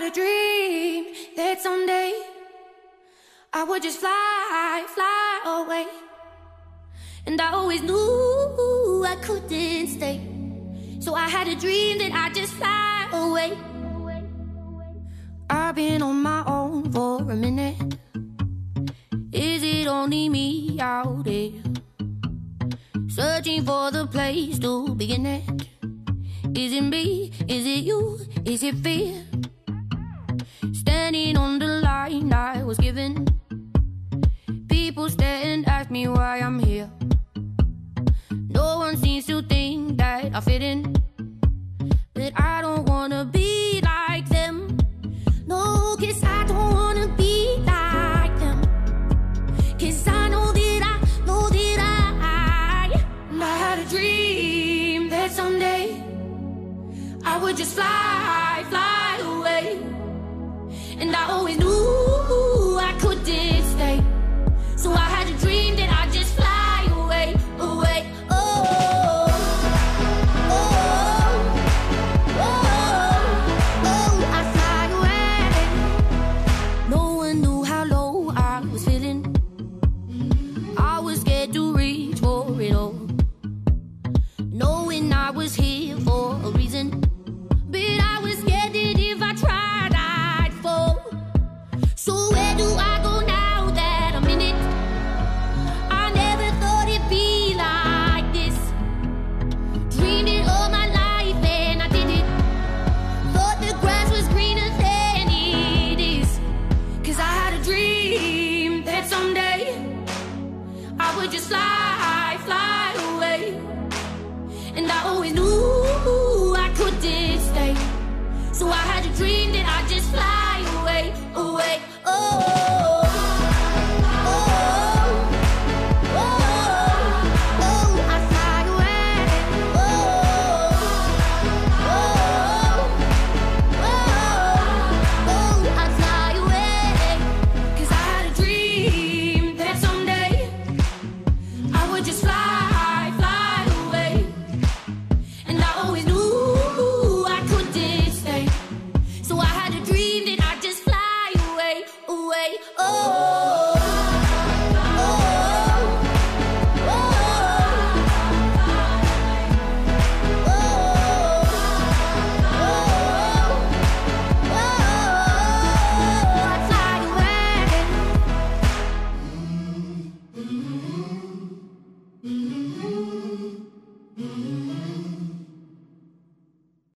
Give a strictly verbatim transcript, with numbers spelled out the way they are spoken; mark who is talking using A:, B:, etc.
A: had a dream that someday I would just fly, fly away. And I always knew I couldn't stay, so I had a dream that I'd just fly away. I've been on my own for a minute. Is it only me out there, searching for the place to begin it? Is it me? Is it you? Is it fear? Standing on the line I was given, people stare and ask me why I'm here. No one seems to think that I fit in, but I don't wanna be like them. No, 'cause I don't wanna be like them. 'Cause I know that I, know that I, and I had a dream that someday I would just fly, fly away. And I always knew I couldn't stay, so I had a dream that I'd just fly away, away. Oh, oh, oh, oh, oh, I'd fly away. No one knew how low I was feeling. I was scared to reach for it all, knowing I was here for a reason. But I was scared that if I tried, I'd fall. So where do I go now that I'm in it? I never thought it'd be like this. Dreamed it all my life and I did it. Thought the grass was greener than it is. 'Cause I had a dream that someday I would just fly, fly away. And I always knew I couldn't stay, so I had a dream that I'd just fly away, away, oh.